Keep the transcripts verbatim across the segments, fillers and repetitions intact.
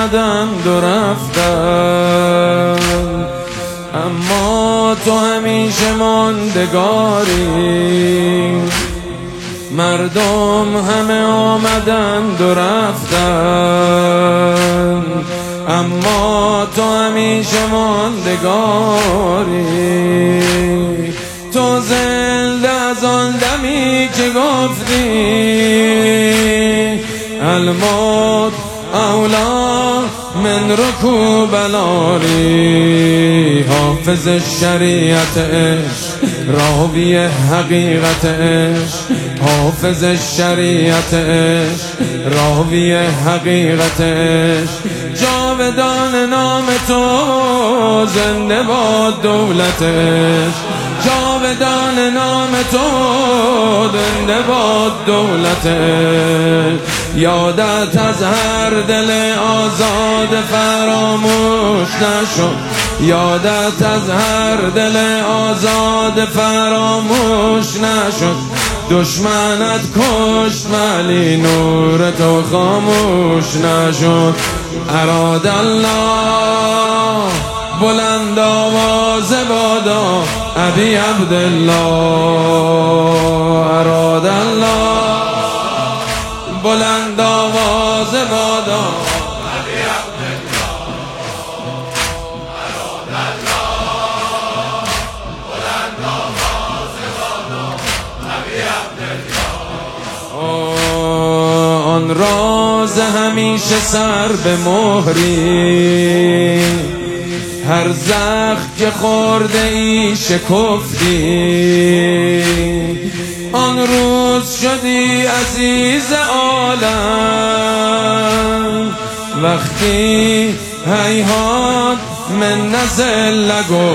آمدند و رفتند، اما تو همیشه ماندگاری. مردم همه آمدند و رفتند، اما تو همیشه ماندگاری. تو زنده از آن دمی که گفتی الموت اولا من رکوب العالی. حافظ شریعت عشق، راوی حقیقت عشق، حافظ شریعت عشق، راوی حقیقت عشق. جاودان نام تو، زنده باد دولت عشق. جاودان نام تو، زنده باد دولت عشق. یادت از هر دل آزاد فراموش نشد، یادت از هر دل آزاد فراموش نشد. دشمنت کشت ولی نور تو خاموش نشد. اراد الله بلند آواز بادا ابی عبدالله. اراد الله بلند آواز بادا ابی عبدالله. اراد الله بلند آواز بادا ابی عبدالله. آن راز همیشه سر به مهری، هر زخم که خورده ای شکفتی. آن روز شدی عزیز عالم، وقتی هیهات من نزل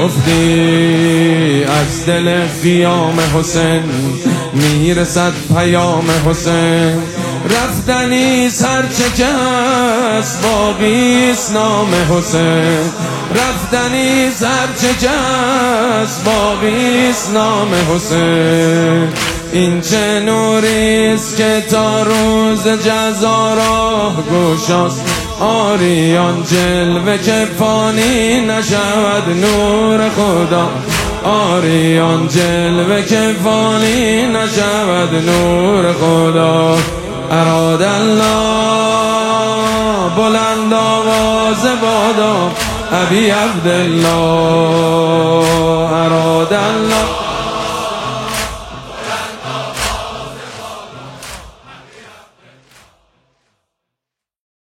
گفتی. از دل قیام حسین میرسد پیام حسین. رفتنی سرچه کس باقیست نام حسین. رفتنی سرچه کس باقیست نام حسین. این چه نوریست که تا روز جزا راه گشاست. آریان جلوه که فانی نشود نور خدا. آریان جلوه که فانی نشود نور خدا. اراد الله بلند آواز بادا ابی عبدالله. اراد الله